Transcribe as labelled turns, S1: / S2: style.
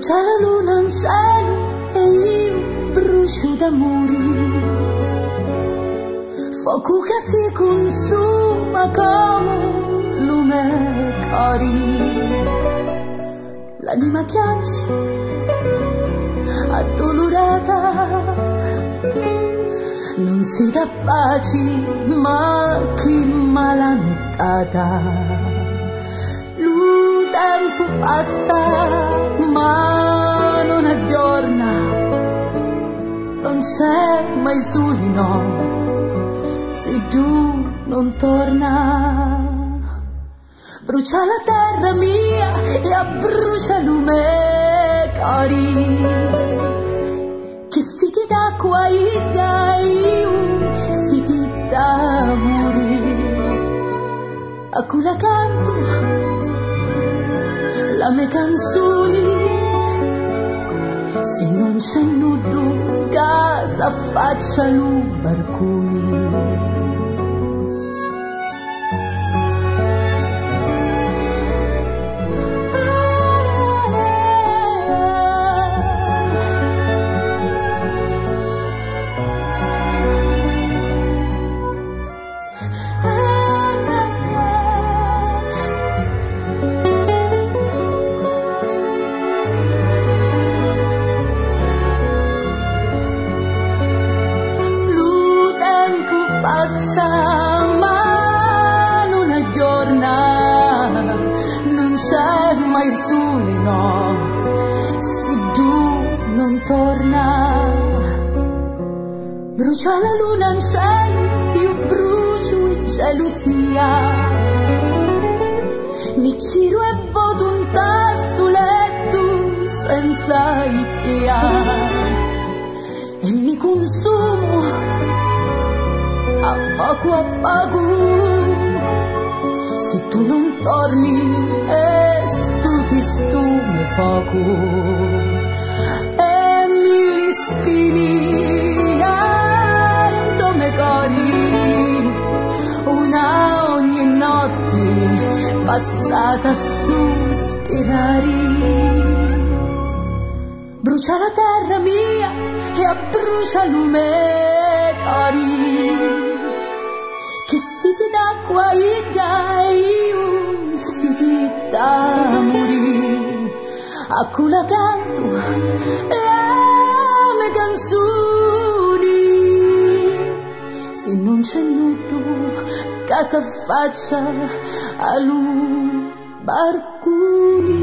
S1: Brucia la luna in cielo e io brucio d'amore, fuoco che si consuma come lume cari, l'anima chiace addolorata, non si dà pace ma chi malanottata. Il tempo passa ma non aggiorna, non c'è mai soli no, se giù non torna. Brucia la terra mia e abbrucia lume cari, che si ti dà qua io si ti dà morire, a cui la canto la mia canzone, se non c'è nudo casa faccia lu barconi. Passa ma non aggiorna, non c'è mai sole no, se giù non torna. Brucia la luna in cielo, io brucio in gelosia, mi giro e voto un tasto letto senza idea e mi consumo a poco, se tu non torni e stuti fuoco e mille spini in me cori, una ogni notte passata a sospirare. Brucia la terra mia e abbrucia lume cori, che si ti dà qua già io si ti dà morire, a cui la canto le mie canzoni, se non c'è nudo casa faccia a lui barconi.